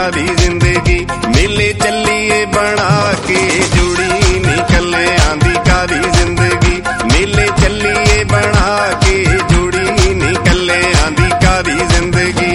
कादी जिंदगी। मेले चलिए बना के जुड़ी नी कल्लियां दी कादी जिंदगी। मेले चलिए बना के जुड़ी नी कल्लियां दी कादी जिंदगी।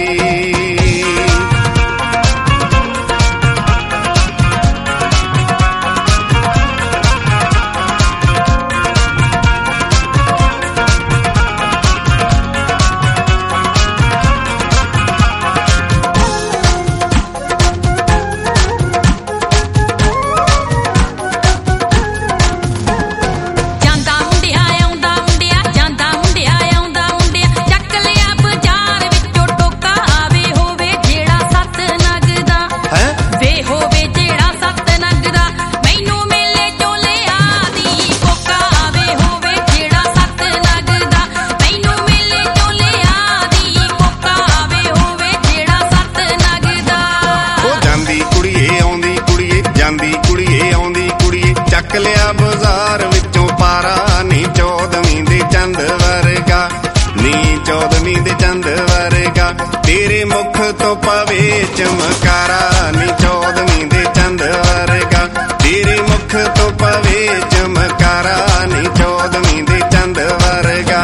चक लिया बाजार विचों पारा नी चौदवीं दे चंद वर्गा। नी चौदवीं दे चंद वर्गा तेरे मुख तो पवे चमकारा। नी चौदवीं दे चंद वर्गा तेरे मुख तो पवे चमकारा। नी चौदवीं दे चंद वर्गा।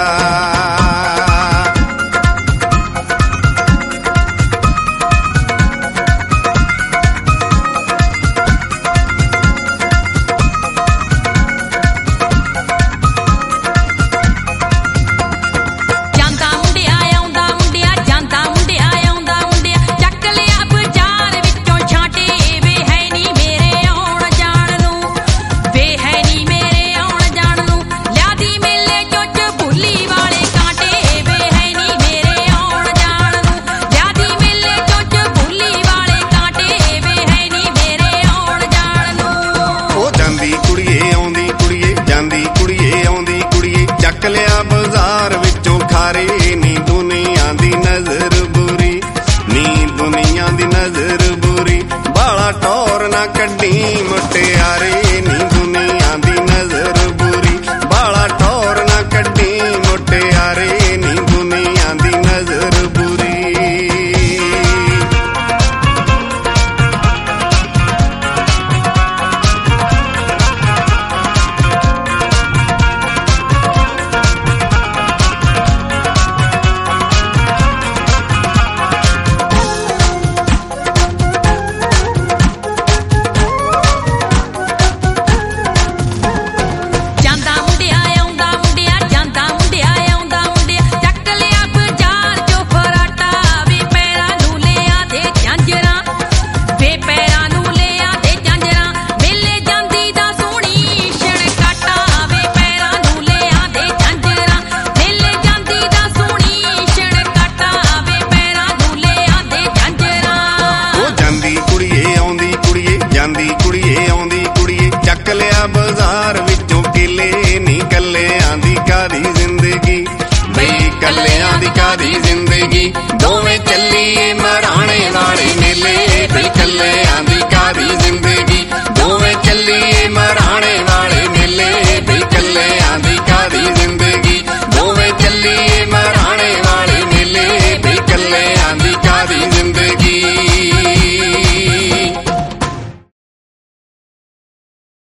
चक लिया बाजार विचों खारे नी दुनिया दी नजर बुरी। नी दुनिया दी नजर बुरी बाला टोर ना कड्डी मुटियारे। नी दुनिया दी नजर बुरी बाला टोर ना कड्डी मुटियारे। नी दुनिया दी नजर बुरी। चक लिया बाजार विचों केले नी कल्लियां दी कादी जिंदगी। बई कल्लियां दी कादी जिंदगी। दोवें चलिए मरा